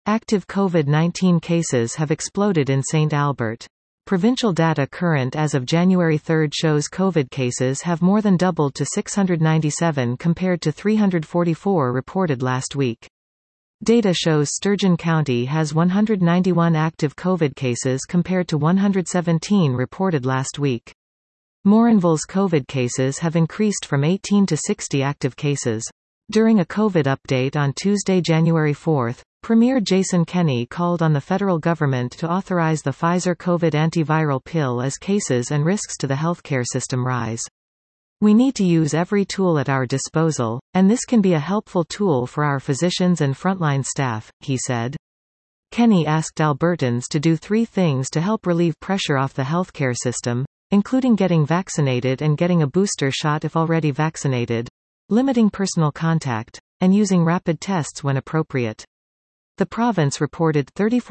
Active COVID-19 cases have exploded in St. Albert. Provincial data current as of January 3 shows COVID cases have more than doubled to 697 compared to 344 reported last week. Data shows Sturgeon County has 191 active COVID cases compared to 117 reported last week. Morinville's COVID cases have increased from 18 to 60 active cases. During a COVID update on Tuesday, January 4, Premier Jason Kenney called on the federal government to authorize the Pfizer COVID antiviral pill as cases and risks to the healthcare system rise. We need to use every tool at our disposal, and this can be a helpful tool for our physicians and frontline staff, he said. Kenney asked Albertans to do 3 things to help relieve pressure off the healthcare system, including getting vaccinated and getting a booster shot if already vaccinated, limiting personal contact, and using rapid tests when appropriate. The province reported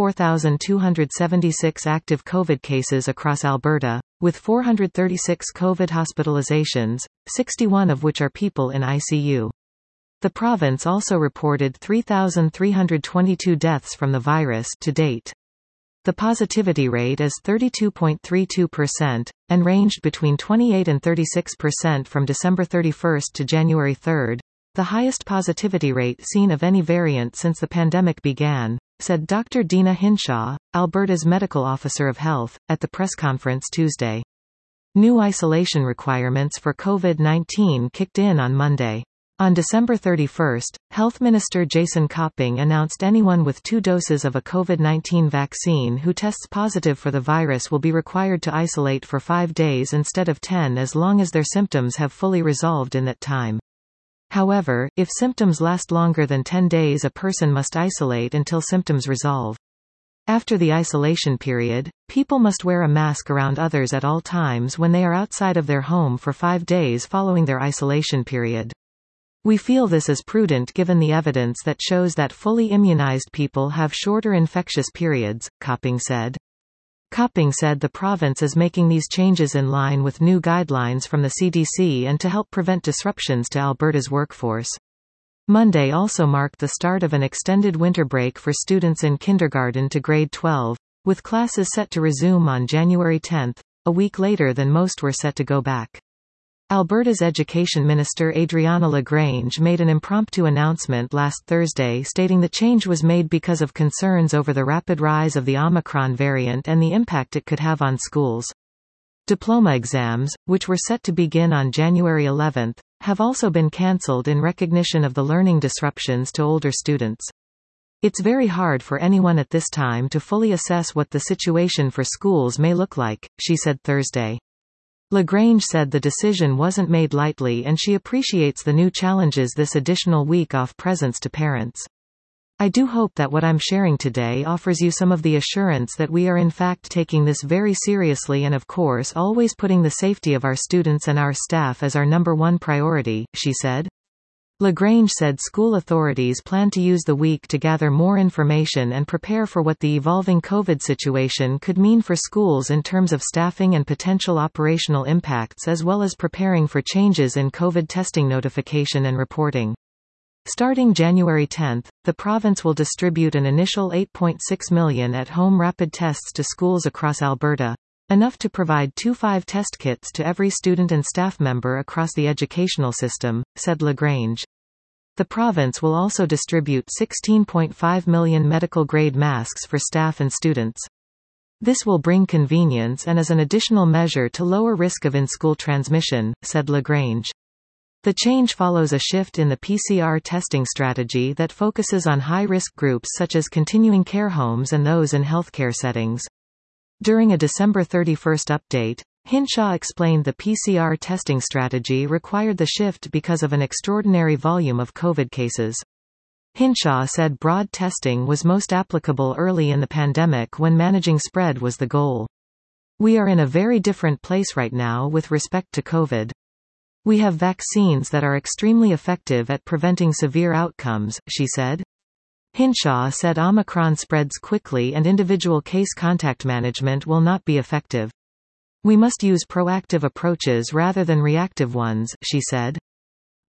34,276 active COVID cases across Alberta, with 436 COVID hospitalizations, 61 of which are people in ICU. The province also reported 3,322 deaths from the virus to date. The positivity rate is 32.32%, and ranged between 28 and 36% from December 31 to January 3, the highest positivity rate seen of any variant since the pandemic began, said Dr. Dina Hinshaw, Alberta's medical officer of health, at the press conference Tuesday. New isolation requirements for COVID-19 kicked in on Monday. On December 31, Health Minister Jason Copping announced anyone with 2 doses of a COVID-19 vaccine who tests positive for the virus will be required to isolate for 5 days instead of 10 as long as their symptoms have fully resolved in that time. However, if symptoms last longer than 10 days, a person must isolate until symptoms resolve. After the isolation period, people must wear a mask around others at all times when they are outside of their home for 5 days following their isolation period. We feel this is prudent given the evidence that shows that fully immunized people have shorter infectious periods, Copping said. Copping said the province is making these changes in line with new guidelines from the CDC and to help prevent disruptions to Alberta's workforce. Monday also marked the start of an extended winter break for students in kindergarten to grade 12, with classes set to resume on January 10, a week later than most were set to go back. Alberta's Education Minister Adriana LaGrange made an impromptu announcement last Thursday stating the change was made because of concerns over the rapid rise of the Omicron variant and the impact it could have on schools. Diploma exams, which were set to begin on January 11, have also been cancelled in recognition of the learning disruptions to older students. It's very hard for anyone at this time to fully assess what the situation for schools may look like, she said Thursday. LaGrange said the decision wasn't made lightly and she appreciates the new challenges this additional week off presents to parents. I do hope that what I'm sharing today offers you some of the assurance that we are in fact taking this very seriously and of course always putting the safety of our students and our staff as our number 1 priority, she said. LaGrange said school authorities plan to use the week to gather more information and prepare for what the evolving COVID situation could mean for schools in terms of staffing and potential operational impacts as well as preparing for changes in COVID testing notification and reporting. Starting January 10, the province will distribute an initial 8.6 million at-home rapid tests to schools across Alberta, enough to provide 25 test kits to every student and staff member across the educational system, said LaGrange. The province will also distribute 16.5 million medical-grade masks for staff and students. This will bring convenience and is an additional measure to lower risk of in-school transmission, said LaGrange. The change follows a shift in the PCR testing strategy that focuses on high-risk groups such as continuing care homes and those in healthcare settings. During a December 31 update, Hinshaw explained the PCR testing strategy required the shift because of an extraordinary volume of COVID cases. Hinshaw said broad testing was most applicable early in the pandemic when managing spread was the goal. We are in a very different place right now with respect to COVID. We have vaccines that are extremely effective at preventing severe outcomes, she said. Hinshaw said Omicron spreads quickly and individual case contact management will not be effective. We must use proactive approaches rather than reactive ones, she said.